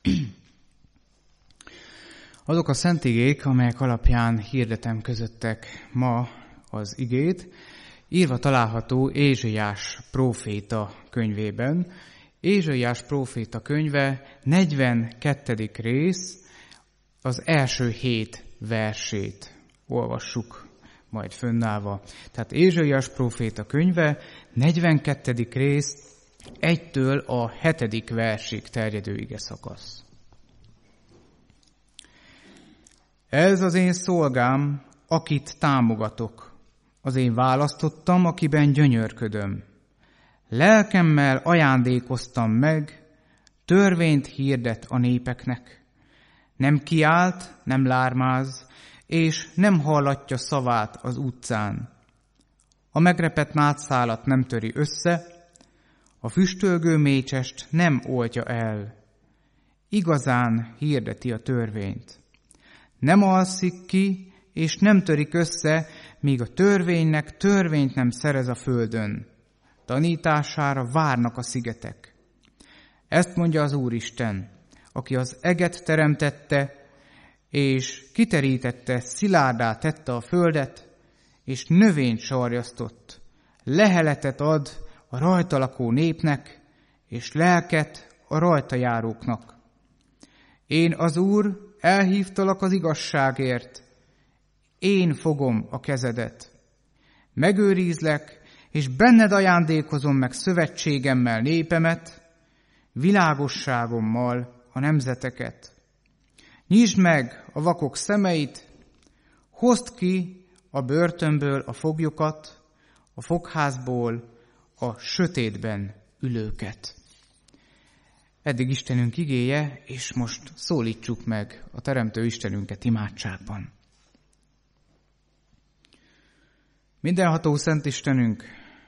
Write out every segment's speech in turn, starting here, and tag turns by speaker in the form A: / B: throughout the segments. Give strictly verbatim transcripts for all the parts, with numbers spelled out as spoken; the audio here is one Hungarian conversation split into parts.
A: Azok a szent igék, amelyek alapján hirdetem közöttek ma az igét, írva található Ézsaiás próféta könyvében. Ézsaiás próféta könyve negyvenkettedik rész, az első hét versét olvassuk majd fönnállva. Tehát Ézsaiás próféta könyve negyvenkettedik rész, egytől a hetedik versig terjedő ige szakasz. Ez az én szolgám, akit támogatok. Az én választottam, akiben gyönyörködöm. Lelkemmel ajándékoztam meg, törvényt hirdet a népeknek. Nem kiált, nem lármáz, és nem hallatja szavát az utcán. A megrepett nátszálat nem töri össze, a füstölgő mécsest nem oltja el. Igazán hirdeti a törvényt. Nem alszik ki, és nem törik össze, míg a törvénynek törvényt nem szerez a földön. Tanítására várnak a szigetek. Ezt mondja az Úristen, aki az eget teremtette, és kiterítette, szilárdá tette a földet, és növényt sarjasztott. Leheletet ad a rajta lakó népnek, és lelket a rajta járóknak. Én az Úr, elhívtalak az igazságért, én fogom a kezedet. Megőrizlek, és benned ajándékozom meg szövetségemmel népemet, világosságommal a nemzeteket. Nyisd meg a vakok szemeit, hozd ki a börtönből a foglyokat, a fogházból a sötétben ülőket. Eddig Istenünk igéje, és most szólítsuk meg a Teremtő Istenünket imádságban. Mindenható Szent Istenünk,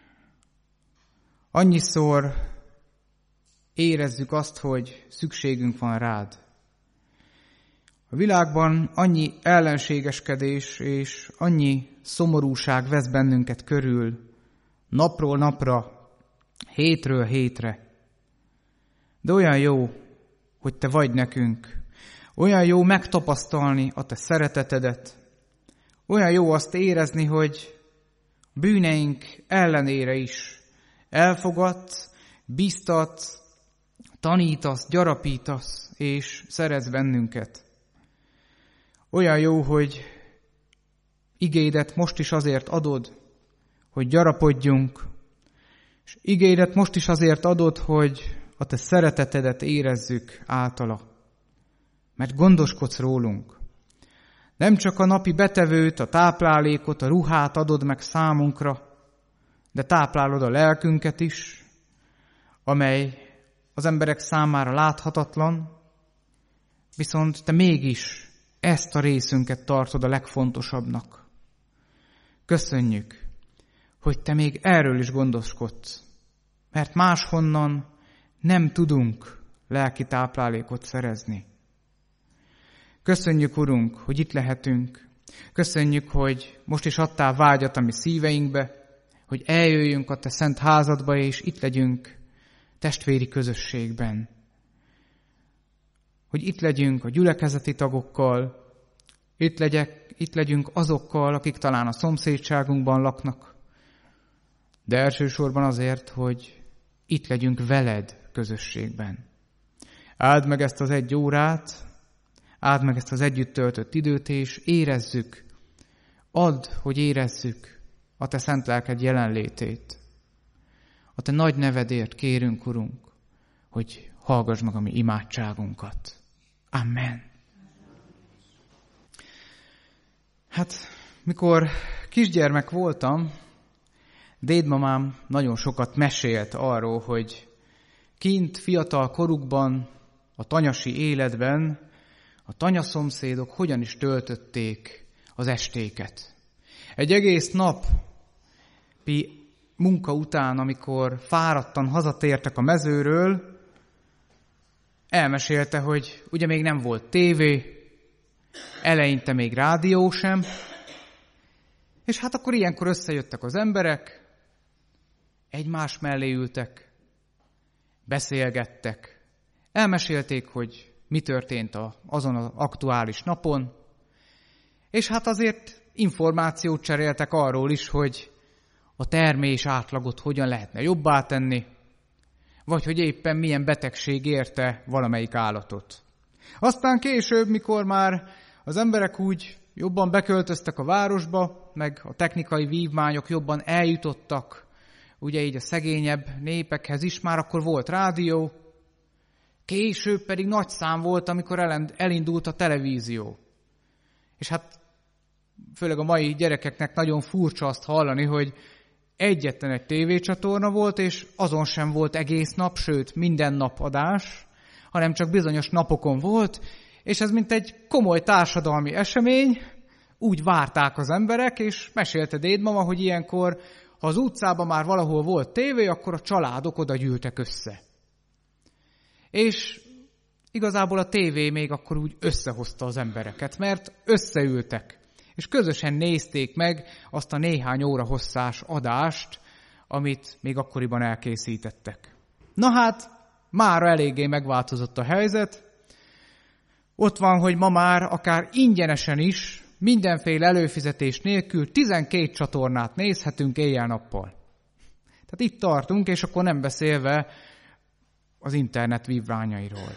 A: annyiszor érezzük azt, hogy szükségünk van rád. A világban annyi ellenségeskedés és annyi szomorúság vesz bennünket körül, napról napra, hétről hétre. De olyan jó, hogy te vagy nekünk. Olyan jó megtapasztalni a te szeretetedet. Olyan jó azt érezni, hogy bűneink ellenére is elfogadsz, biztatsz, tanítasz, gyarapítasz, és szeretsz bennünket. Olyan jó, hogy igédet most is azért adod, hogy gyarapodjunk, és igédet most is azért adod, hogy a te szeretetedet érezzük általa, mert gondoskodsz rólunk. Nem csak a napi betevőt, a táplálékot, a ruhát adod meg számunkra, de táplálod a lelkünket is, amely az emberek számára láthatatlan, viszont te mégis ezt a részünket tartod a legfontosabbnak. Köszönjük, hogy te még erről is gondoskodsz, mert máshonnan nem tudunk lelki táplálékot szerezni. Köszönjük, Urunk, hogy itt lehetünk. Köszönjük, hogy most is adtál vágyat a mi szíveinkbe, hogy eljöjjünk a te szent házadba, és itt legyünk testvéri közösségben. Hogy itt legyünk a gyülekezeti tagokkal, itt, legyek, itt legyünk azokkal, akik talán a szomszédságunkban laknak, de elsősorban azért, hogy itt legyünk veled közösségben. Áld meg ezt az egy órát, áld meg ezt az együtt töltött időt, és érezzük, add, hogy érezzük a te szent lelked jelenlétét. A te nagy nevedért kérünk, Urunk, hogy hallgass meg a mi imádságunkat. Amen. Hát, mikor kisgyermek voltam, dédmamám nagyon sokat mesélt arról, hogy kint fiatal korukban, a tanyasi életben a tanyaszomszédok hogyan is töltötték az estéket. Egy egész nap munka után, amikor fáradtan hazatértek a mezőről, elmesélte, hogy ugye még nem volt tévé, eleinte még rádió sem, és hát akkor ilyenkor összejöttek az emberek, egymás mellé ültek, beszélgettek, elmesélték, hogy mi történt a, azon az aktuális napon, és hát azért információt cseréltek arról is, hogy a termés átlagot hogyan lehetne jobbá tenni, vagy hogy éppen milyen betegség érte valamelyik állatot. Aztán később, mikor már az emberek úgy jobban beköltöztek a városba, meg a technikai vívmányok jobban eljutottak, ugye így a szegényebb népekhez is, már akkor volt rádió, később pedig nagy szám volt, amikor elindult a televízió. És hát főleg a mai gyerekeknek nagyon furcsa azt hallani, hogy egyetlen egy tévécsatorna volt, és azon sem volt egész nap, sőt minden nap adás, hanem csak bizonyos napokon volt, és ez mint egy komoly társadalmi esemény, úgy várták az emberek, és mesélte dédmama, hogy ilyenkor, ha az utcában már valahol volt tévé, akkor a családok oda gyűltek össze. És igazából a tévé még akkor úgy összehozta az embereket, mert összeültek, és közösen nézték meg azt a néhány óra hosszás adást, amit még akkoriban elkészítettek. Na hát, mára eléggé megváltozott a helyzet. Ott van, hogy ma már akár ingyenesen is, mindenféle előfizetés nélkül tizenkét csatornát nézhetünk éjjel-nappal. Tehát itt tartunk, és akkor nem beszélve az internet vívványairól.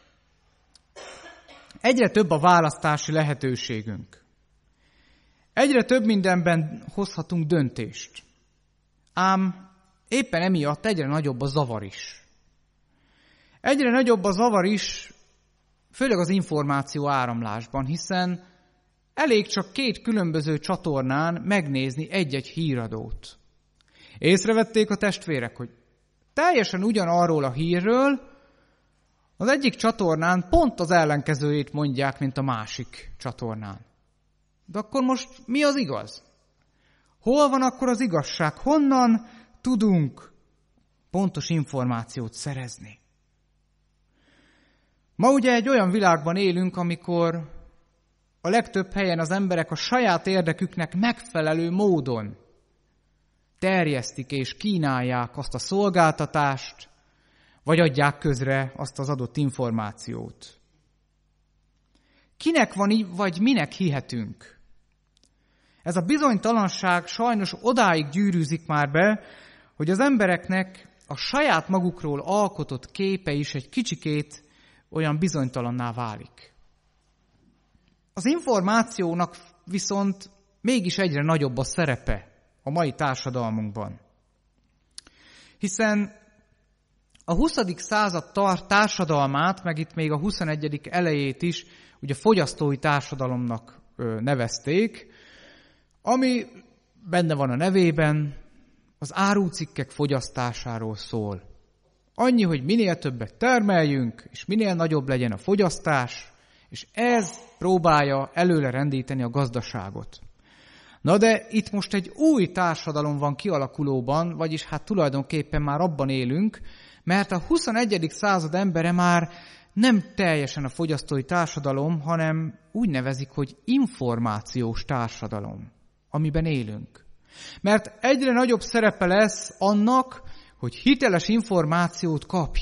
A: Egyre több a választási lehetőségünk. Egyre több mindenben hozhatunk döntést. Ám éppen emiatt egyre nagyobb a zavar is. Egyre nagyobb a zavar is, főleg az információ áramlásban, hiszen elég csak két különböző csatornán megnézni egy-egy híradót. Észrevették a testvérek, hogy teljesen ugyanarról a hírről az egyik csatornán pont az ellenkezőjét mondják, mint a másik csatornán. De akkor most mi az igaz? Hol van akkor az igazság? Honnan tudunk pontos információt szerezni? Ma ugye egy olyan világban élünk, amikor a legtöbb helyen az emberek a saját érdeküknek megfelelő módon terjesztik és kínálják azt a szolgáltatást, vagy adják közre azt az adott információt. Kinek van, vagy minek hihetünk? Ez a bizonytalanság sajnos odáig gyűrűzik már be, hogy az embereknek a saját magukról alkotott képe is egy kicsikét olyan bizonytalanná válik. Az információnak viszont mégis egyre nagyobb a szerepe a mai társadalmunkban. Hiszen a huszadik század társadalmát, meg itt még a huszonegyedik elejét is ugye fogyasztói társadalomnak nevezték, ami benne van a nevében, az árucikkek fogyasztásáról szól. Annyi, hogy minél többet termeljünk, és minél nagyobb legyen a fogyasztás, és ez próbálja előre rendíteni a gazdaságot. Na de itt most egy új társadalom van kialakulóban, vagyis hát tulajdonképpen már abban élünk, mert a huszonegyedik század embere már nem teljesen a fogyasztói társadalom, hanem úgy nevezik, hogy információs társadalom, amiben élünk. Mert egyre nagyobb szerepe lesz annak, hogy hiteles információt kapj.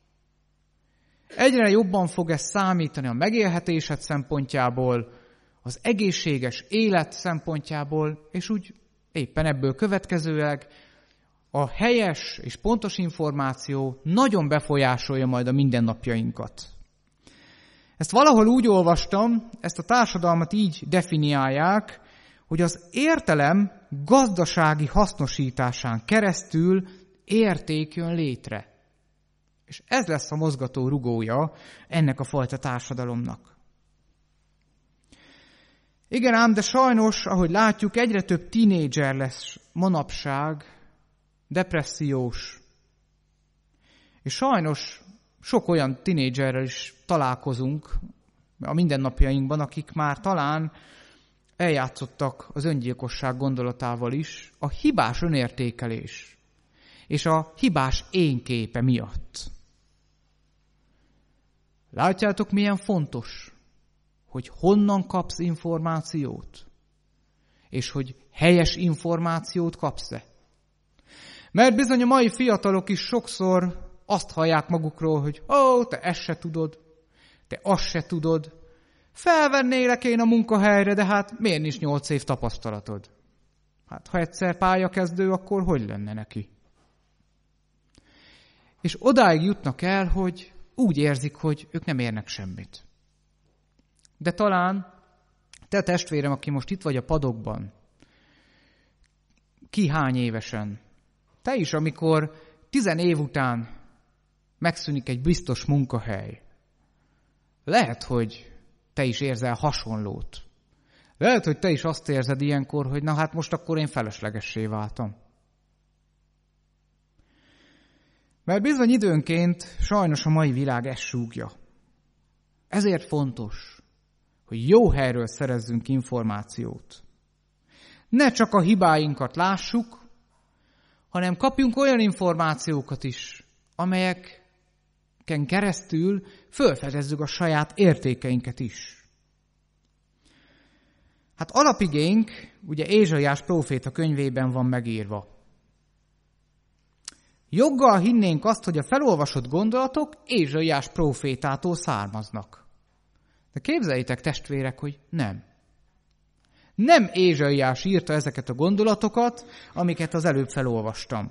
A: Egyre jobban fog ez számítani a megélhetésed szempontjából, az egészséges élet szempontjából, és úgy éppen ebből következőleg a helyes és pontos információ nagyon befolyásolja majd a mindennapjainkat. Ezt valahol úgy olvastam, ezt a társadalmat így definiálják, hogy az értelem gazdasági hasznosításán keresztül érték jön létre. És ez lesz a mozgató rugója ennek a fajta társadalomnak. Igen ám, de sajnos, ahogy látjuk, egyre több tínédzser lesz manapság, depressziós. És sajnos sok olyan tínédzserrel is találkozunk a mindennapjainkban, akik már talán eljátszottak az öngyilkosság gondolatával is, a hibás önértékelés és a hibás énképe miatt. Látjátok, milyen fontos, hogy honnan kapsz információt, és hogy helyes információt kapsz-e. Mert bizony a mai fiatalok is sokszor azt hallják magukról, hogy ó, te ezt se tudod, te azt se tudod. Felvennélek én a munkahelyre, de hát miért nincs nyolc év tapasztalatod? Hát ha egyszer pályakezdő, akkor hogy lenne neki? És odáig jutnak el, hogy úgy érzik, hogy ők nem érnek semmit. De talán te testvérem, aki most itt vagy a padokban, ki hány évesen, te is, amikor tizen év után megszűnik egy biztos munkahely, lehet, hogy te is érzel hasonlót. Lehet, hogy te is azt érzed ilyenkor, hogy na hát most akkor én feleslegessé váltam. Mert bizony időnként sajnos a mai világ ezt súgja. Ezért fontos, hogy jó helyről szerezzünk információt. Ne csak a hibáinkat lássuk, hanem kapjunk olyan információkat is, amelyeken keresztül felfedezzük a saját értékeinket is. Hát alapigénk, ugye Ézsaiás próféta könyvében van megírva. Joggal hinnénk azt, hogy a felolvasott gondolatok Ézsaiás prófétától származnak. De képzeljétek, testvérek, hogy nem. Nem Ézsaiás írta ezeket a gondolatokat, amiket az előbb felolvastam.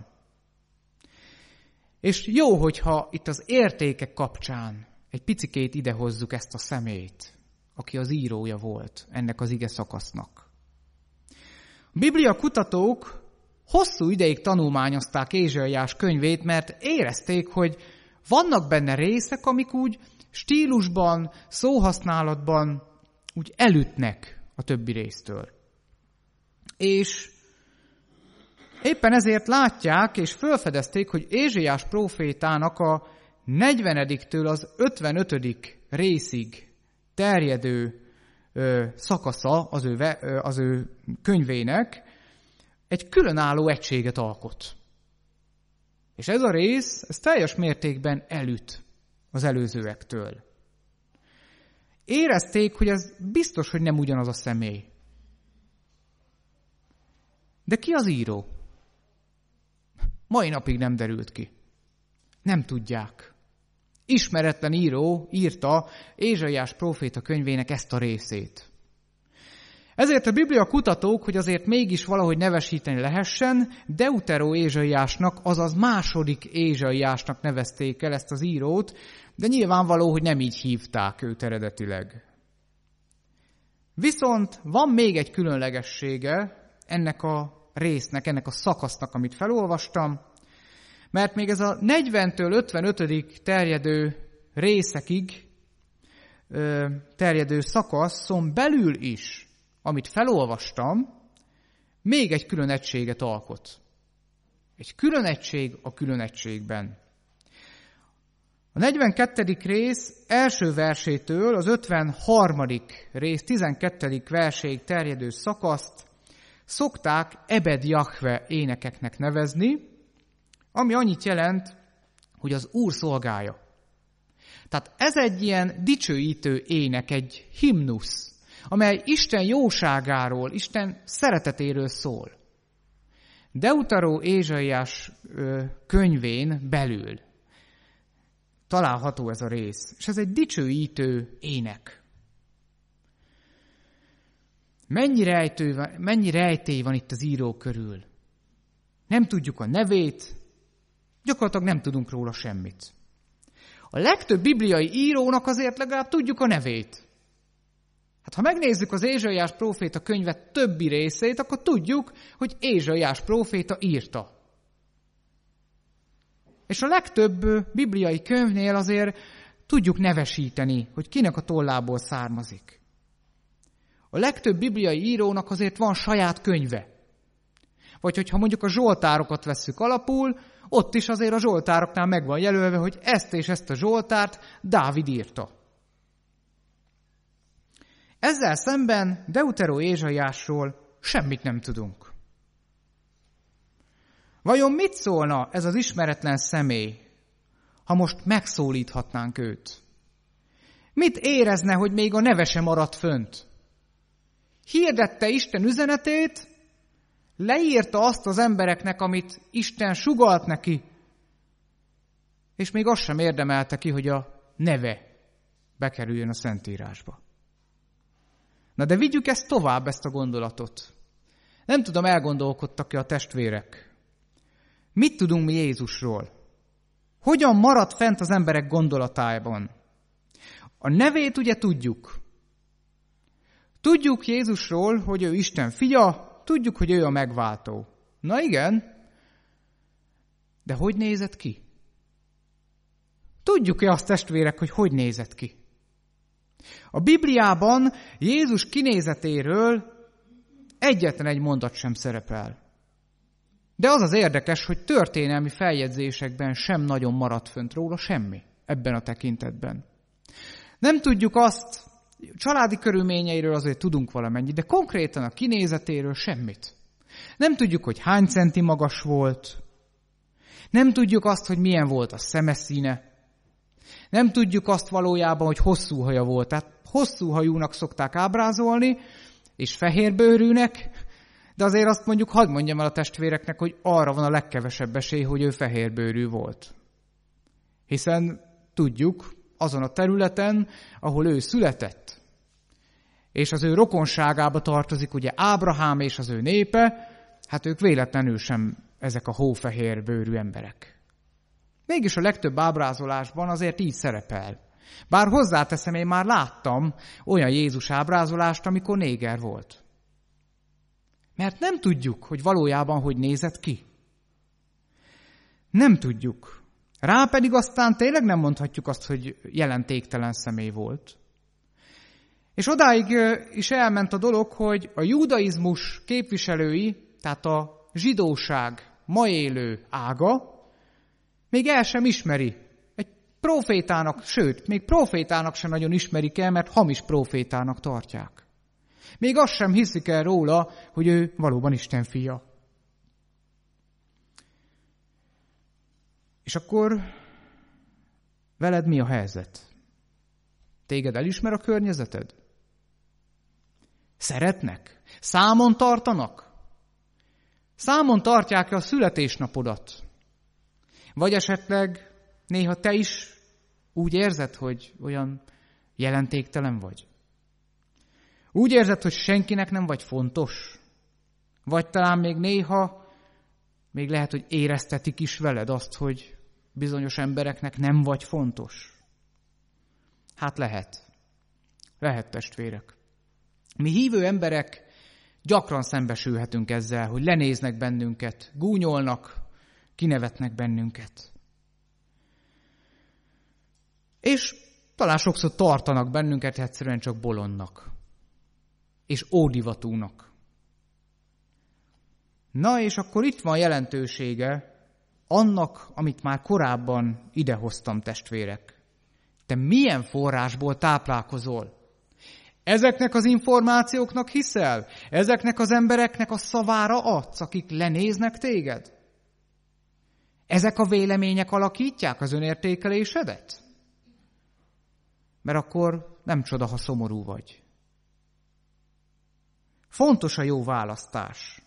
A: És jó, hogyha itt az értékek kapcsán egy picikét idehozzuk ezt a személyt, aki az írója volt ennek az ige szakasznak. A Biblia kutatók hosszú ideig tanulmányozták Ézsaiás könyvét, mert érezték, hogy vannak benne részek, amik úgy stílusban, szóhasználatban úgy elütnek a többi résztől. És éppen ezért látják és felfedezték, hogy Ézsaiás prófétának a negyvenediktől az ötvenötödik részig terjedő ö, szakasza az ő, ö, az ő könyvének egy különálló egységet alkot. És ez a rész, ez teljes mértékben elüt az előzőektől. Érezték, hogy ez biztos, hogy nem ugyanaz a személy. De ki az író? Mai napig nem derült ki. Nem tudják. Ismeretlen író írta Ézsaiás próféta könyvének ezt a részét. Ezért a Biblia kutatók, hogy azért mégis valahogy nevesíteni lehessen, Deuteró Ézsaiásnak, azaz második Ézsaiásnak nevezték el ezt az írót, de nyilvánvaló, hogy nem így hívták őt eredetileg. Viszont van még egy különlegessége ennek a résznek, ennek a szakasznak, amit felolvastam, mert még ez a negyventől ötvenötödik terjedő részekig terjedő szakaszon belül is, amit felolvastam, még egy külön egységet alkot. Egy külön egység a külön egységben. A negyvenkettedik rész első versétől az ötvenharmadik rész tizenkettedik verséig terjedő szakaszt szokták Ebed Jahve énekeknek nevezni, ami annyit jelent, hogy az Úr szolgája. Tehát ez egy ilyen dicsőítő ének, egy himnusz, amely Isten jóságáról, Isten szeretetéről szól. Deuteró Ézsaiás könyvén belül található ez a rész, és ez egy dicsőítő ének. Mennyi, rejtő, mennyi rejtély van itt az író körül? Nem tudjuk a nevét, gyakorlatilag nem tudunk róla semmit. A legtöbb bibliai írónak azért legalább tudjuk a nevét. Hát ha megnézzük az Ézsaiás próféta könyve többi részét, akkor tudjuk, hogy Ézsaiás próféta írta. És a legtöbb bibliai könyvnél azért tudjuk nevesíteni, hogy kinek a tollából származik. A legtöbb bibliai írónak azért van saját könyve. Vagy hogyha mondjuk a zsoltárokat vesszük alapul, ott is azért a zsoltároknál meg van jelölve, hogy ezt és ezt a zsoltárt Dávid írta. Ezzel szemben Deuteró Ézsaiásról semmit nem tudunk. Vajon mit szólna ez az ismeretlen személy, ha most megszólíthatnánk őt? Mit érezne, hogy még a neve sem maradt fönt? Hirdette Isten üzenetét, leírta azt az embereknek, amit Isten sugalt neki, és még azt sem érdemelte ki, hogy a neve bekerüljön a Szentírásba. Na de vigyük ezt tovább, ezt a gondolatot. Nem tudom, elgondolkodtak-e a testvérek. Mit tudunk mi Jézusról? Hogyan maradt fent az emberek gondolatájában? A nevét ugye tudjuk. Tudjuk Jézusról, hogy ő Isten fia, tudjuk, hogy ő a megváltó. Na igen, de hogy nézett ki? Tudjuk-e azt, testvérek, hogy hogy nézett ki? A Bibliában Jézus kinézetéről egyetlen egy mondat sem szerepel. De az az érdekes, hogy történelmi feljegyzésekben sem nagyon maradt fönt róla semmi ebben a tekintetben. Nem tudjuk azt, családi körülményeiről azért tudunk valamennyit, de konkrétan a kinézetéről semmit. Nem tudjuk, hogy hány centi magas volt, nem tudjuk azt, hogy milyen volt a szeme színe, nem tudjuk azt valójában, hogy hosszú haja volt. Tehát hosszú hajúnak szokták ábrázolni, és fehérbőrűnek, de azért azt mondjuk, hadd mondjam el a testvéreknek, hogy arra van a legkevesebb esély, hogy ő fehérbőrű volt. Hiszen tudjuk, azon a területen, ahol ő született, és az ő rokonságába tartozik ugye Ábrahám és az ő népe, hát ők véletlenül sem ezek a hófehér bőrű emberek. Mégis a legtöbb ábrázolásban azért így szerepel. Bár hozzáteszem, én már láttam olyan Jézus ábrázolást, amikor néger volt. Mert nem tudjuk, hogy valójában hogy nézett ki. Nem tudjuk. Rá pedig aztán tényleg nem mondhatjuk azt, hogy jelentéktelen személy volt. És odáig is elment a dolog, hogy a judaizmus képviselői, tehát a zsidóság ma élő ága, még el sem ismeri. Egy profétának, sőt, még profétának sem nagyon ismerik el, mert hamis profétának tartják. Még azt sem hiszik el róla, hogy ő valóban Isten fia. És akkor veled mi a helyzet? Téged elismer a környezeted? Szeretnek? Számon tartanak? Számon tartják-e a születésnapodat? Vagy esetleg néha te is úgy érzed, hogy olyan jelentéktelen vagy? Úgy érzed, hogy senkinek nem vagy fontos? Vagy talán még néha, még lehet, hogy éreztetik is veled azt, hogy bizonyos embereknek nem vagy fontos? Hát lehet. Lehet, testvérek. Mi hívő emberek gyakran szembesülhetünk ezzel, hogy lenéznek bennünket, gúnyolnak, kinevetnek bennünket. És talán sokszor tartanak bennünket egyszerűen csak bolondnak. És ódivatúnak. Na és akkor itt van jelentősége annak, amit már korábban idehoztam, testvérek. Te milyen forrásból táplálkozol? Ezeknek az információknak hiszel? Ezeknek az embereknek a szavára adsz, akik lenéznek téged? Ezek a vélemények alakítják az önértékelésedet? Mert akkor nem csoda, ha szomorú vagy. Fontos a jó választás.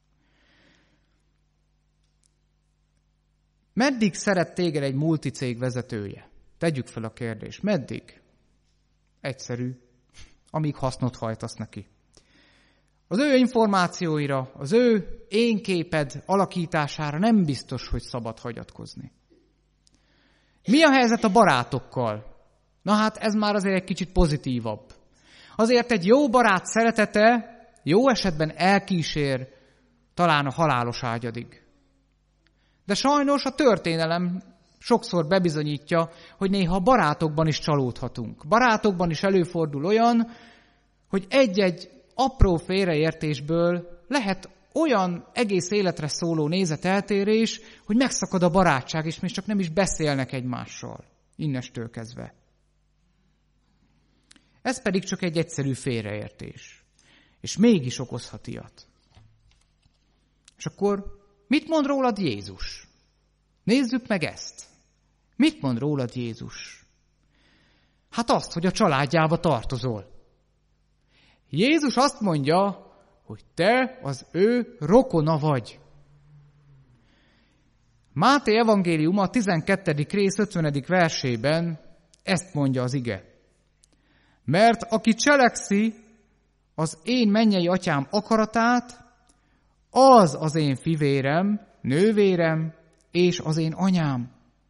A: Meddig szeret téged egy multicég vezetője? Tegyük fel a kérdést. Meddig? Egyszerű. Amíg hasznot hajtasz neki. Az ő információira, az ő én képed alakítására nem biztos, hogy szabad hagyatkozni. Mi a helyzet a barátokkal? Na hát ez már azért egy kicsit pozitívabb. Azért egy jó barát szeretete jó esetben elkísér talán a halálos ágyadig. De sajnos a történelem sokszor bebizonyítja, hogy néha a barátokban is csalódhatunk. Barátokban is előfordul olyan, hogy egy-egy apró félreértésből lehet olyan egész életre szóló nézeteltérés, hogy megszakad a barátság, és még csak nem is beszélnek egymással. Innestől kezdve. Ez pedig csak egy egyszerű félreértés. És mégis okozhat ilyet. És akkor mit mond rólad Jézus? Nézzük meg ezt. Mit mond rólad Jézus? Hát azt, hogy a családjába tartozol. Jézus azt mondja, hogy te az ő rokona vagy. Máté evangéliuma a tizenkettedik rész ötvenedik versében ezt mondja az ige. Mert aki cselekszi az én mennyei atyám akaratát, az az én fivérem, nővérem és az én anyám.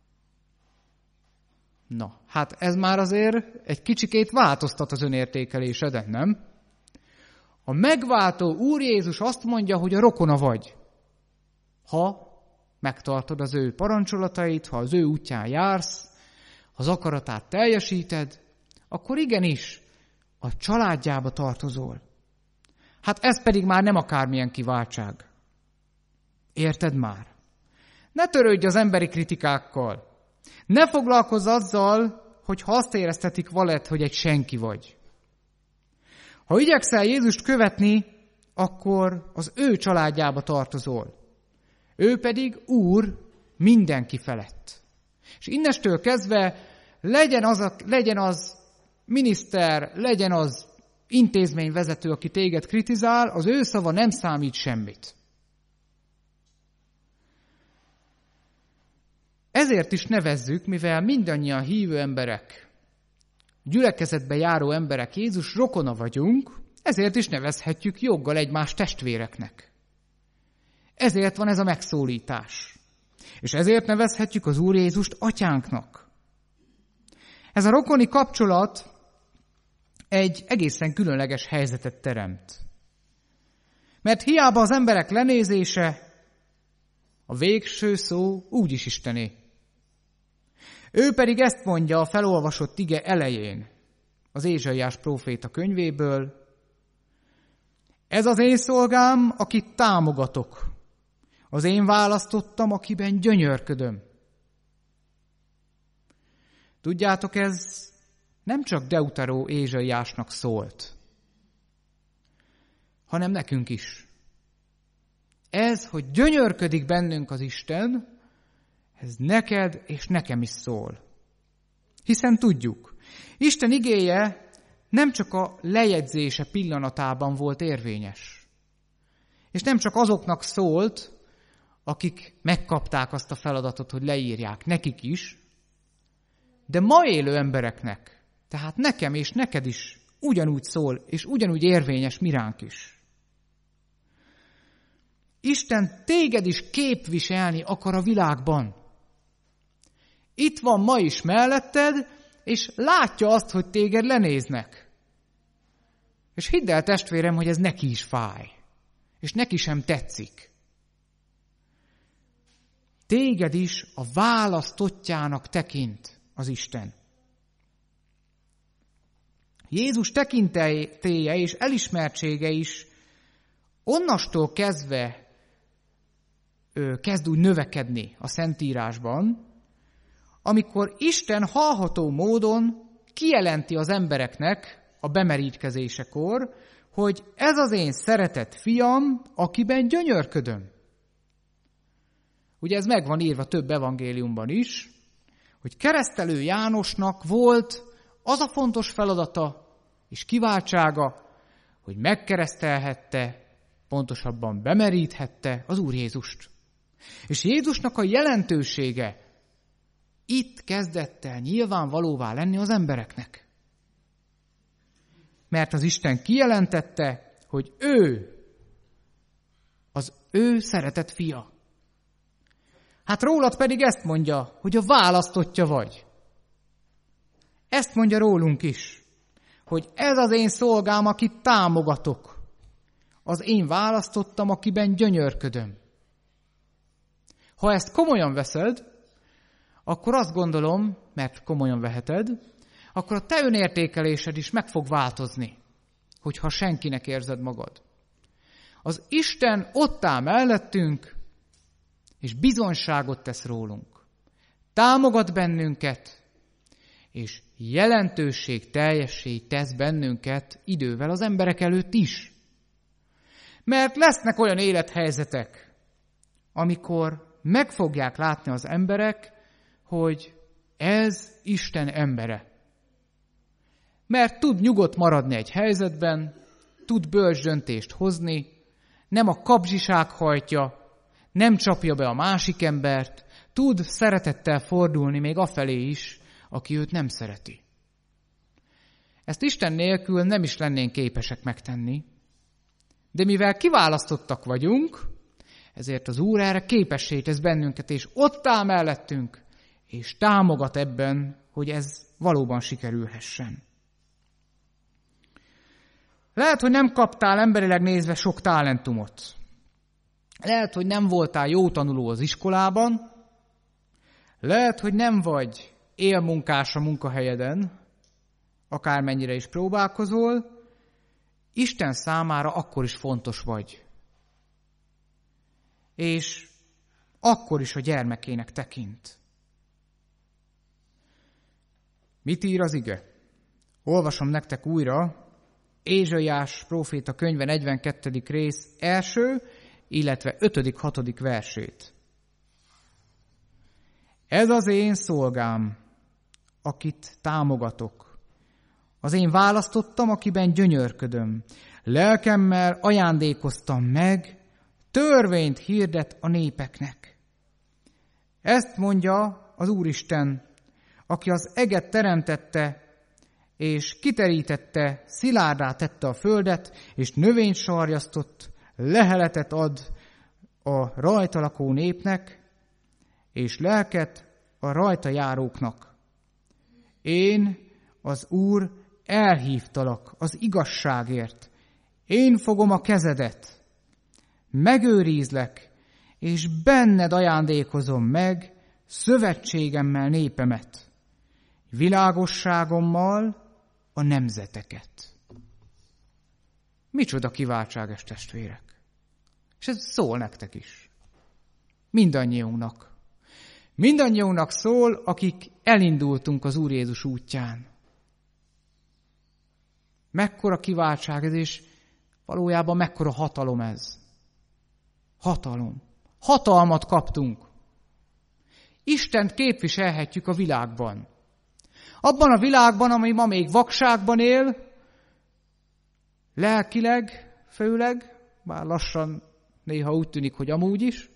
A: Na, hát ez már azért egy kicsikét változtat az önértékeléseden, nem? A megváltó Úr Jézus azt mondja, hogy a rokona vagy. Ha megtartod az ő parancsolatait, ha az ő útján jársz, ha az akaratát teljesíted, akkor igenis a családjába tartozol. Hát ez pedig már nem akármilyen kiváltság. Érted már? Ne törődj az emberi kritikákkal. Ne foglalkozz azzal, hogy ha azt éreztetik valed, hogy egy senki vagy. Ha igyekszel Jézust követni, akkor az ő családjába tartozol. Ő pedig Úr mindenki felett. És innestől kezdve legyen az, a, legyen az miniszter, legyen az intézményvezető, aki téged kritizál, az ő szava nem számít semmit. Ezért is nevezzük, mivel mindannyian hívő emberek, gyülekezetbe járó emberek, Jézus rokona vagyunk, ezért is nevezhetjük joggal egymás testvéreknek. Ezért van ez a megszólítás. És ezért nevezhetjük az Úr Jézust atyánknak. Ez a rokoni kapcsolat egy egészen különleges helyzetet teremt. Mert hiába az emberek lenézése, a végső szó úgyis Istené. Ő pedig ezt mondja a felolvasott ige elején, az Ézsaiás próféta könyvéből: ez az én szolgám, akit támogatok. Az én választottam, akiben gyönyörködöm. Tudjátok, ez nem csak Deuteró Ézsaiásnak szólt, hanem nekünk is. Ez, hogy gyönyörködik bennünk az Isten, ez neked és nekem is szól. Hiszen tudjuk, Isten igéje nem csak a lejegyzése pillanatában volt érvényes. És nem csak azoknak szólt, akik megkapták azt a feladatot, hogy leírják, nekik is, de ma élő embereknek, tehát nekem és neked is ugyanúgy szól, és ugyanúgy érvényes miránk is. Isten téged is képviselni akar a világban. Itt van ma is melletted, és látja azt, hogy téged lenéznek. És hidd el, testvérem, hogy ez neki is fáj. És neki sem tetszik. Téged is a választottjának tekint az Isten. Jézus tekintélye és elismertsége is onnastól kezdve ö, kezd úgy növekedni a Szentírásban, amikor Isten hallható módon kijelenti az embereknek a bemerítkezésekor, hogy ez az én szeretett fiam, akiben gyönyörködöm. Ugye ez meg van írva több evangéliumban is, hogy keresztelő Jánosnak volt az a fontos feladata és kiváltsága, hogy megkeresztelhette, pontosabban bemeríthette az Úr Jézust. És Jézusnak a jelentősége itt kezdett el nyilvánvalóvá lenni az embereknek. Mert az Isten kijelentette, hogy ő az ő szeretett fia. Hát rólad pedig ezt mondja, hogy a választottja vagy. Ezt mondja rólunk is, hogy ez az én szolgám, akit támogatok. Az én választottam, akiben gyönyörködöm. Ha ezt komolyan veszed, akkor azt gondolom, mert komolyan veheted, akkor a te önértékelésed is meg fog változni, hogyha senkinek érzed magad. Az Isten ott áll mellettünk, és bizonyságot tesz rólunk. Támogat bennünket, és jelentőség teljessé tesz bennünket idővel az emberek előtt is. Mert lesznek olyan élethelyzetek, amikor meg fogják látni az emberek, hogy ez Isten embere. Mert tud nyugodt maradni egy helyzetben, tud bölcs döntést hozni, nem a kapzsiság hajtja, nem csapja be a másik embert, tud szeretettel fordulni még afelé is, aki őt nem szereti. Ezt Isten nélkül nem is lennénk képesek megtenni. De mivel kiválasztottak vagyunk, ezért az Úr erre képessé tesz bennünket, és ott áll mellettünk, és támogat ebben, hogy ez valóban sikerülhessen. Lehet, hogy nem kaptál emberileg nézve sok talentumot. Lehet, hogy nem voltál jó tanuló az iskolában. Lehet, hogy nem vagy élmunkás a munkahelyeden, akármennyire is próbálkozol. Isten számára akkor is fontos vagy. És akkor is a gyermekének tekint. Mit ír az ige? Olvasom nektek újra Ézsaiás próféta könyve negyvenkettedik rész első, illetve ötödik, hatodik versét. Ez az én szolgám, akit támogatok. Az én választottam, akiben gyönyörködöm. Lelkemmel ajándékoztam meg, törvényt hirdet a népeknek. Ezt mondja az Úristen, aki az eget teremtette, és kiterítette, szilárdá tette a földet, és növényt sarjasztott, leheletet ad a rajta lakó népnek, és lelket a rajta járóknak. Én, az Úr, elhívtalak az igazságért. Én fogom a kezedet, megőrizlek, és benned ajándékozom meg szövetségemmel népemet, világosságommal a nemzeteket. Micsoda kiváltságos testvérek! És ez szól nektek is. Mindannyiunknak. Mindannyiunknak szól, akik elindultunk az Úr Jézus útján. Mekkora kiváltság ez, és valójában mekkora hatalom ez. Hatalom. Hatalmat kaptunk. Istent képviselhetjük a világban. Abban a világban, ami ma még vakságban él, lelkileg, főleg, bár lassan néha úgy tűnik, hogy amúgy is,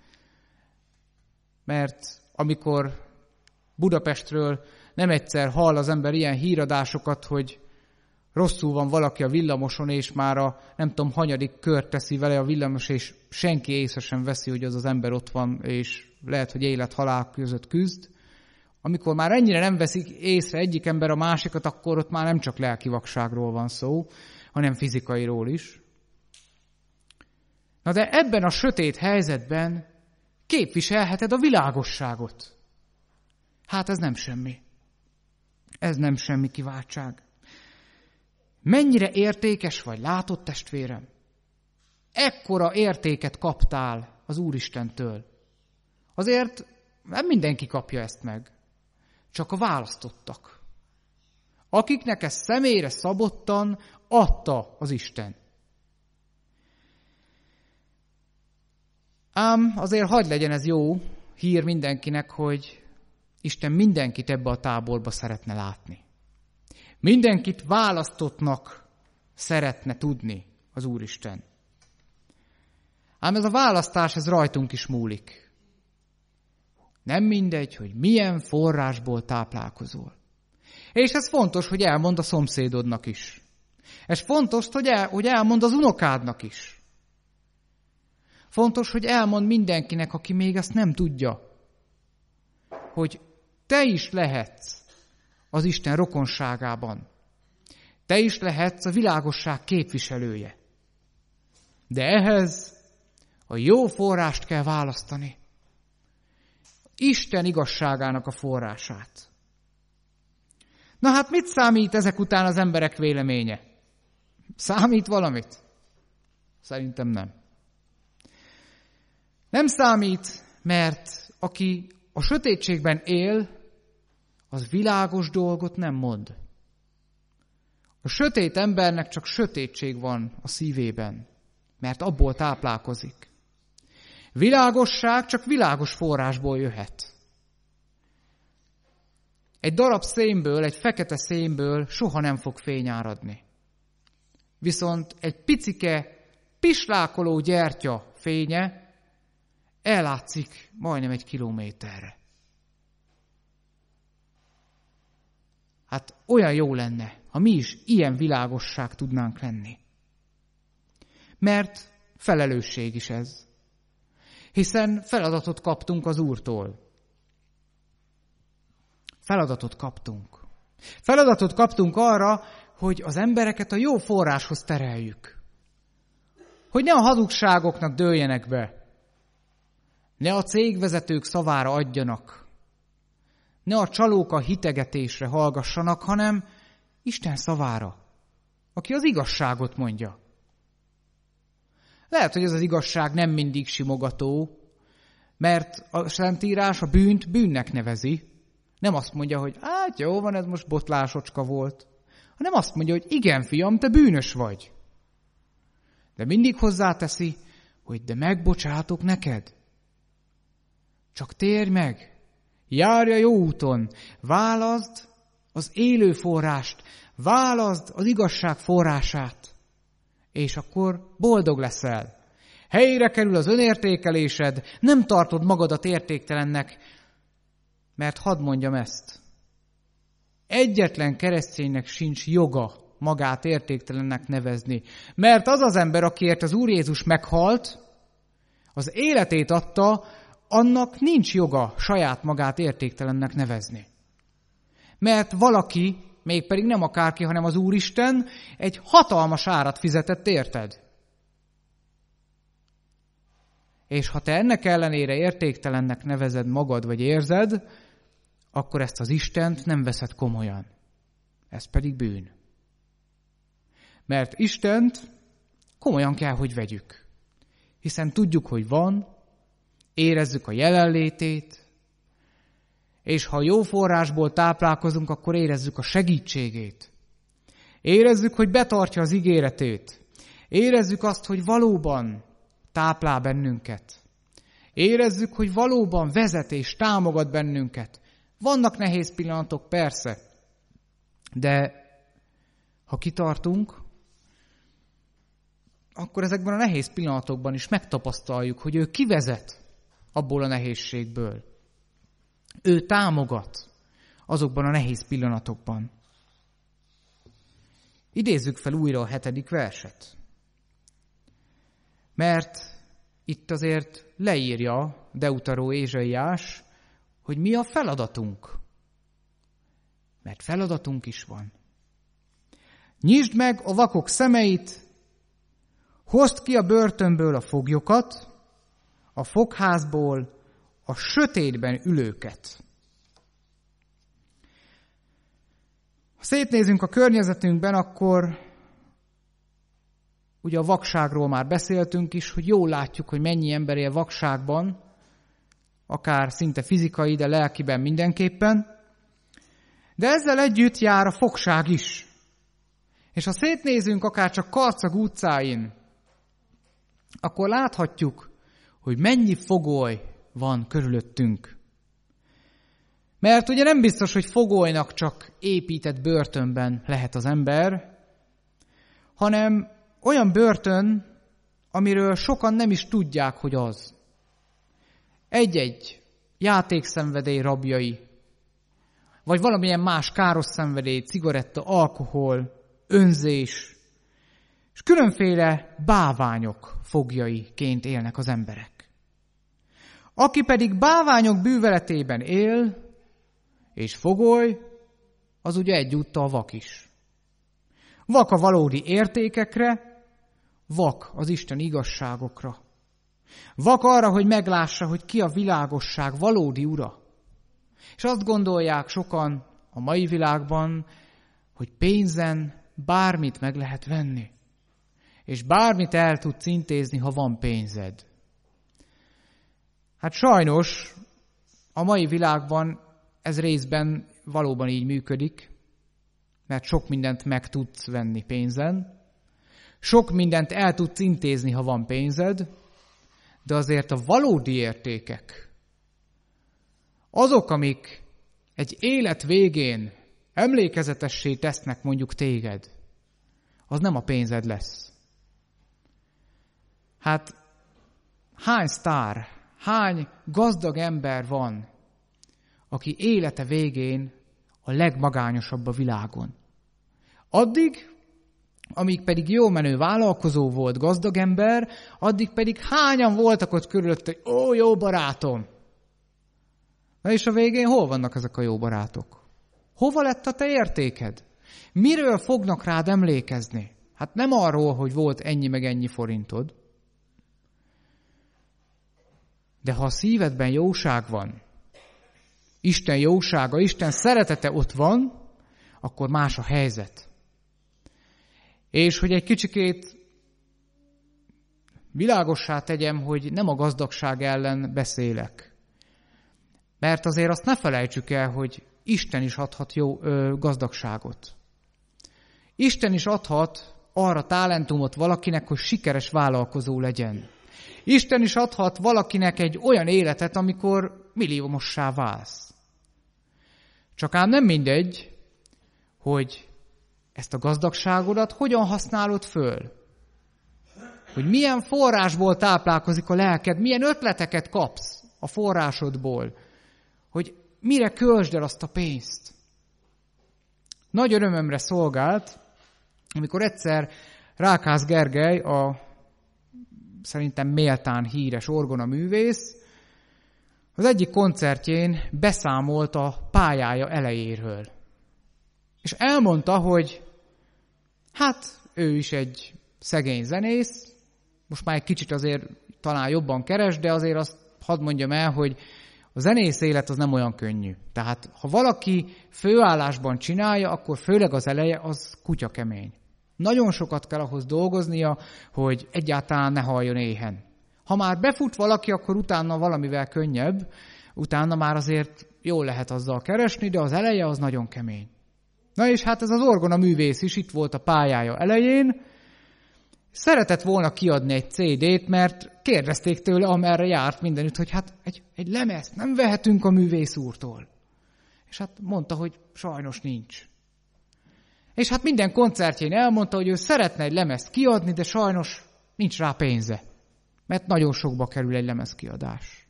A: mert amikor Budapestről nem egyszer hall az ember ilyen híradásokat, hogy rosszul van valaki a villamoson, és már a nem tudom, hanyadik kört teszi vele a villamos, és senki észre sem veszi, hogy az az ember ott van, és lehet, hogy élet-halál között küzd. Amikor már ennyire nem veszik észre egyik ember a másikat, akkor ott már nem csak lelki vakságról van szó, hanem fizikairól is. Na de ebben a sötét helyzetben képviselheted a világosságot. Hát ez nem semmi. Ez nem semmi kiváltság. Mennyire értékes vagy, látod, testvérem? Ekkora értéket kaptál az Úristentől. Azért nem mindenki kapja ezt meg. Csak a választottak. Akiknek ezt személyre szabottan adta az Isten. Ám azért hadd legyen ez jó hír mindenkinek, hogy Isten mindenkit ebbe a táborba szeretne látni. Mindenkit választottnak szeretne tudni az Úristen. Ám ez a választás, ez rajtunk is múlik. Nem mindegy, hogy milyen forrásból táplálkozol. És ez fontos, hogy elmond a szomszédodnak is. Ez fontos, hogy, el, hogy elmond az unokádnak is. Fontos, hogy elmond mindenkinek, aki még ezt nem tudja, hogy te is lehetsz az Isten rokonságában. Te is lehetsz a világosság képviselője. De ehhez a jó forrást kell választani. Isten igazságának a forrását. Na hát mit számít ezek után az emberek véleménye? Számít valamit? Szerintem nem. Nem számít, mert aki a sötétségben él, az világos dolgot nem mond. A sötét embernek csak sötétség van a szívében, mert abból táplálkozik. Világosság csak világos forrásból jöhet. Egy darab szénből, egy fekete szénből soha nem fog fény áradni. Viszont egy picike, pislákoló gyertya fénye ellátszik majdnem egy kilométerre. Hát olyan jó lenne, ha mi is ilyen világosság tudnánk lenni. Mert felelősség is ez. Hiszen feladatot kaptunk az Úrtól. Feladatot kaptunk. Feladatot kaptunk arra, hogy az embereket a jó forráshoz tereljük. Hogy ne a hazugságoknak dőljenek be. Ne a cégvezetők szavára adjanak. Ne a csalók a hitegetésre hallgassanak, hanem Isten szavára, aki az igazságot mondja. Lehet, hogy ez az igazság nem mindig simogató, mert a Szentírás a bűnt bűnnek nevezi. Nem azt mondja, hogy hát jó van, ez most botlásocska volt, hanem azt mondja, hogy igen, fiam, te bűnös vagy. De mindig hozzáteszi, hogy de megbocsátok neked. Csak térj meg, járj a jó úton, válaszd az élő forrást, válaszd az igazság forrását, és akkor boldog leszel. Helyre kerül az önértékelésed, nem tartod magadat értéktelennek, mert hadd mondjam ezt. Egyetlen kereszténynek sincs joga magát értéktelennek nevezni, mert az az ember, akiért az Úr Jézus meghalt, az életét adta, annak nincs joga saját magát értéktelennek nevezni. Mert valaki, mégpedig nem akárki, hanem az Úristen, egy hatalmas árat fizetett érted. És ha te ennek ellenére értéktelennek nevezed magad, vagy érzed, akkor ezt az Istent nem veszed komolyan. Ez pedig bűn. Mert Istent komolyan kell, hogy vegyük. Hiszen tudjuk, hogy van, érezzük a jelenlétét, és ha jó forrásból táplálkozunk, akkor érezzük a segítségét. Érezzük, hogy betartja az ígéretét. Érezzük azt, hogy valóban táplál bennünket. Érezzük, hogy valóban vezet és támogat bennünket. Vannak nehéz pillanatok, persze, de ha kitartunk, akkor ezekben a nehéz pillanatokban is megtapasztaljuk, hogy ő kivezet abból a nehézségből. Ő támogat azokban a nehéz pillanatokban. Idézzük fel újra a hetedik verset. Mert itt azért leírja Deutaró Ézsaiás, hogy mi a feladatunk. Mert feladatunk is van. Nyisd meg a vakok szemeit, hozd ki a börtönből a foglyokat, a fogházból a sötétben ülőket. Ha szétnézünk a környezetünkben, akkor ugye a vakságról már beszéltünk is, hogy jól látjuk, hogy mennyi ember él vakságban, akár szinte fizikai, de lelkiben mindenképpen. De ezzel együtt jár a fogság is. És ha szétnézünk akár csak Karcag utcáin, akkor láthatjuk, hogy mennyi fogoly van körülöttünk. Mert ugye nem biztos, hogy fogolynak csak épített börtönben lehet az ember, hanem olyan börtön, amiről sokan nem is tudják, hogy az. Egy-egy játékszenvedély rabjai, vagy valamilyen más káros szenvedély, cigaretta, alkohol, önzés, és különféle báványok foglyaiként élnek az emberek. Aki pedig báványok bűveletében él, és fogoly, az ugye egyúttal vak is. Vak a valódi értékekre, vak az Isten igazságokra. Vak arra, hogy meglássa, hogy ki a világosság valódi ura. És azt gondolják sokan a mai világban, hogy pénzen bármit meg lehet venni. És bármit el tudsz intézni, ha van pénzed. Hát sajnos a mai világban ez részben valóban így működik, mert sok mindent meg tudsz venni pénzen, sok mindent el tudsz intézni, ha van pénzed, de azért a valódi értékek, azok, amik egy élet végén emlékezetessé tesznek mondjuk téged, az nem a pénzed lesz. Hát hány sztár, hány gazdag ember van, aki élete végén a a legmagányosabb a világon. Addig, amíg pedig jó menő vállalkozó volt, gazdag ember, addig pedig hányan voltak ott körülött, hogy ó, jó barátom! Na és a végén hol vannak ezek a jó barátok? Hova lett a te értéked? Miről fognak rád emlékezni? Hát nem arról, hogy volt ennyi meg ennyi forintod. De ha a szívedben jóság van, Isten jósága, Isten szeretete ott van, akkor más a helyzet. És hogy egy kicsikét világossá tegyem, hogy nem a gazdagság ellen beszélek. Mert azért azt ne felejtsük el, hogy Isten is adhat jó ö, gazdagságot. Isten is adhat arra talentumot valakinek, hogy sikeres vállalkozó legyen. Isten is adhat valakinek egy olyan életet, amikor milliómossá válsz. Csak ám nem mindegy, hogy ezt a gazdagságodat hogyan használod föl. Hogy milyen forrásból táplálkozik a lelked, milyen ötleteket kapsz a forrásodból, hogy mire költsd el azt a pénzt. Nagy örömömre szolgált, amikor egyszer Rákász Gergely, a szerintem méltán híres orgonaművész, az egyik koncertjén beszámolt a pályája elejéről. És elmondta, hogy hát ő is egy szegény zenész, most már egy kicsit azért talán jobban keres, de azért azt hadd mondjam el, hogy a zenész élet az nem olyan könnyű. Tehát ha valaki főállásban csinálja, akkor főleg az eleje az kutya kemény. Nagyon sokat kell ahhoz dolgoznia, hogy egyáltalán ne halljon éhen. Ha már befut valaki, akkor utána valamivel könnyebb, utána már azért jól lehet azzal keresni, de az eleje az nagyon kemény. Na és hát ez az orgona művész is itt volt a pályája elején, szeretett volna kiadni egy cé dét, mert kérdezték tőle, amerre járt mindenütt, hogy hát egy, egy lemezt nem vehetünk a művész úrtól. És hát mondta, hogy sajnos nincs. És hát minden koncertjén elmondta, hogy ő szeretne egy lemezt kiadni, de sajnos nincs rá pénze, mert nagyon sokba kerül egy lemezkiadás.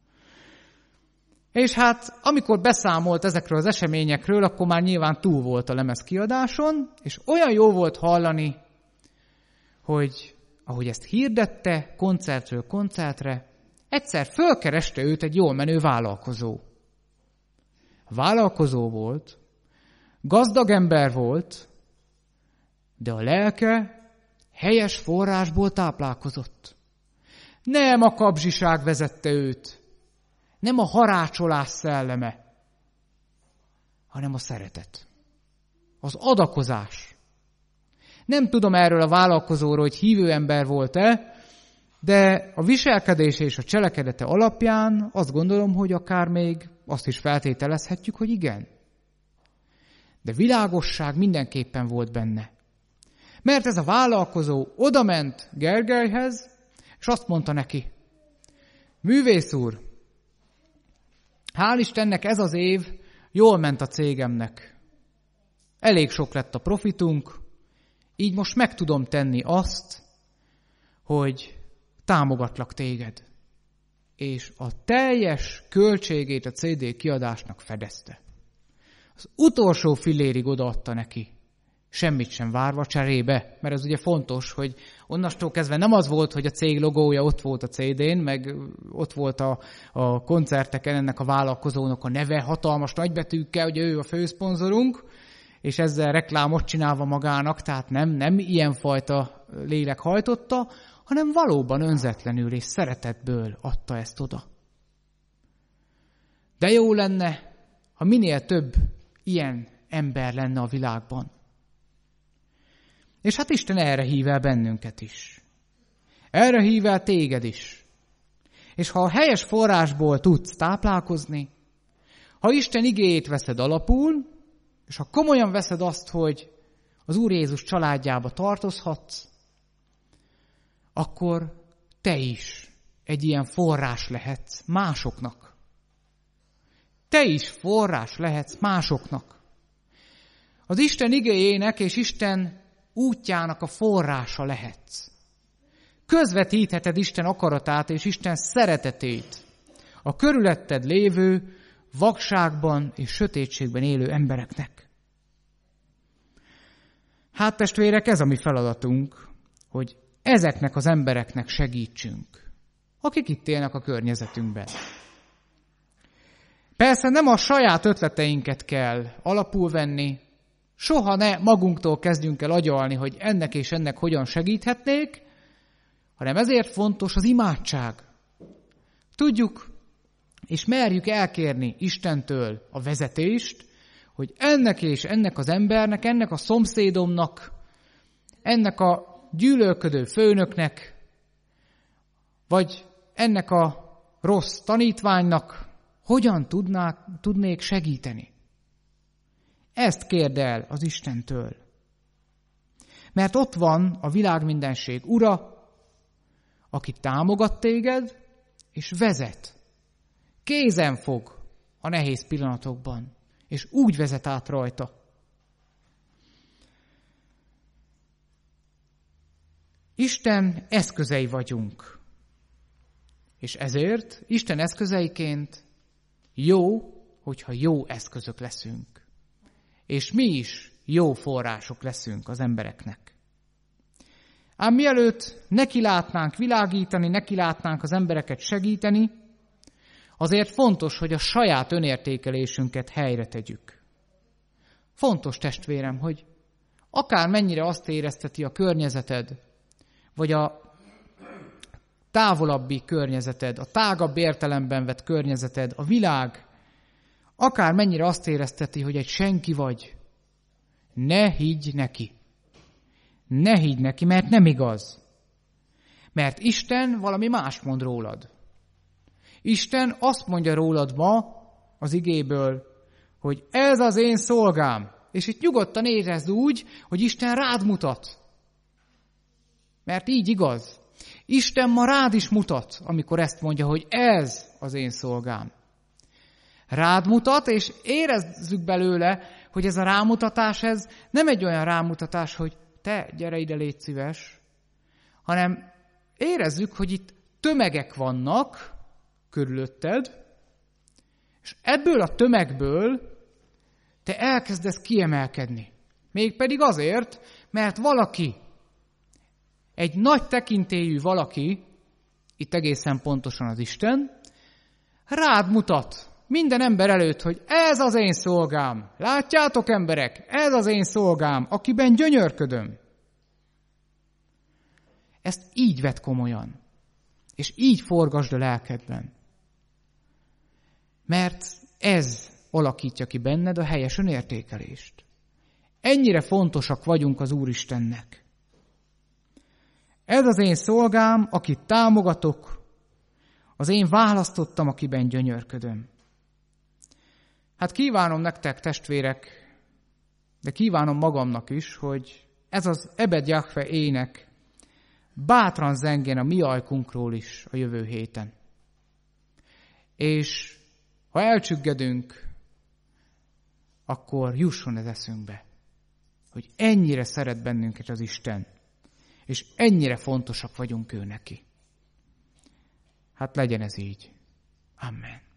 A: És hát amikor beszámolt ezekről az eseményekről, akkor már nyilván túl volt a lemezkiadáson, és olyan jó volt hallani, hogy ahogy ezt hirdette, koncertről koncertre, egyszer fölkereste őt egy jól menő vállalkozó. Vállalkozó volt, gazdag ember volt, de a lelke helyes forrásból táplálkozott. Nem a kapzsiság vezette őt, nem a harácsolás szelleme, hanem a szeretet, az adakozás. Nem tudom erről a vállalkozóról, hogy hívő ember volt-e, de a viselkedése és a cselekedete alapján azt gondolom, hogy akár még azt is feltételezhetjük, hogy igen. De világosság mindenképpen volt benne. Mert ez a vállalkozó odament Gergelyhez, és azt mondta neki, művész úr, hál' Istennek ez az év jól ment a cégemnek. Elég sok lett a profitunk, így most meg tudom tenni azt, hogy támogatlak téged. És a teljes költségét a cé dé kiadásnak fedezte. Az utolsó fillérig odaadta neki, semmit sem várva cserébe, mert ez ugye fontos, hogy onnastól kezdve nem az volt, hogy a cég logója ott volt a cé dén, meg ott volt a, a koncerteken ennek a vállalkozónak a neve hatalmas nagybetűkkel, hogy ő a főszponzorunk, és ezzel reklámot csinálva magának, tehát nem, nem ilyenfajta lélek hajtotta, hanem valóban önzetlenül és szeretetből adta ezt oda. De jó lenne, ha minél több ilyen ember lenne a világban. És hát Isten erre hív el bennünket is. Erre hív el téged is. És ha a helyes forrásból tudsz táplálkozni, ha Isten igéjét veszed alapul, és ha komolyan veszed azt, hogy az Úr Jézus családjába tartozhatsz, akkor te is egy ilyen forrás lehetsz másoknak. Te is forrás lehetsz másoknak. Az Isten igéjének és Isten útjának a forrása lehetsz. Közvetítheted Isten akaratát és Isten szeretetét a körülötted lévő vakságban és sötétségben élő embereknek. Hát testvérek, ez a mi feladatunk, hogy ezeknek az embereknek segítsünk, akik itt élnek a környezetünkben. Persze nem a saját ötleteinket kell alapul venni, soha ne magunktól kezdjünk el agyalni, hogy ennek és ennek hogyan segíthetnék, hanem ezért fontos az imádság. Tudjuk, és merjük elkérni Istentől a vezetést, hogy ennek és ennek az embernek, ennek a szomszédomnak, ennek a gyűlölködő főnöknek, vagy ennek a rossz tanítványnak hogyan tudnák, tudnék segíteni. Ezt kérd el az Istentől. Mert ott van a világmindenség ura, aki támogat téged, és vezet. Kézen fog a nehéz pillanatokban, és úgy vezet át rajta. Isten eszközei vagyunk. És ezért Isten eszközeiként jó, hogyha jó eszközök leszünk. És mi is jó források leszünk az embereknek. Ám mielőtt nekilátnánk világítani, nekilátnánk az embereket segíteni, azért fontos, hogy a saját önértékelésünket helyre tegyük. Fontos, testvérem, hogy akár mennyire azt érezteti a környezeted, vagy a távolabbi környezeted, a tágabb értelemben vett környezeted, a világ, akár mennyire azt érezteti, hogy egy senki vagy, ne higgy neki. Ne higgy neki, mert nem igaz. Mert Isten valami más mond rólad. Isten azt mondja rólad ma az igéből, hogy ez az én szolgám. És itt nyugodtan érezd úgy, hogy Isten rád mutat. Mert így igaz. Isten ma rád is mutat, amikor ezt mondja, hogy ez az én szolgám. Rád mutat, és érezzük belőle, hogy ez a rámutatás, ez nem egy olyan rámutatás, hogy te, gyere ide, légy szíves, hanem érezzük, hogy itt tömegek vannak körülötted, és ebből a tömegből te elkezdesz kiemelkedni. Mégpedig azért, mert valaki, egy nagy tekintélyű valaki, itt egészen pontosan az Isten, rád mutat minden ember előtt, hogy ez az én szolgám. Látjátok, emberek, ez az én szolgám, akiben gyönyörködöm. Ezt így vedd komolyan, és így forgasd a lelkedben. Mert ez alakítja ki benned a helyes önértékelést. Ennyire fontosak vagyunk az Úristennek. Ez az én szolgám, akit támogatok, az én választottam, akiben gyönyörködöm. Hát kívánom nektek, testvérek, de kívánom magamnak is, hogy ez az Ebed Jahve ének bátran zengjen a mi ajkunkról is a jövő héten. És ha elcsüggedünk, akkor jusson ez eszünkbe, hogy ennyire szeret bennünket az Isten, és ennyire fontosak vagyunk ő neki. Hát legyen ez így. Amen.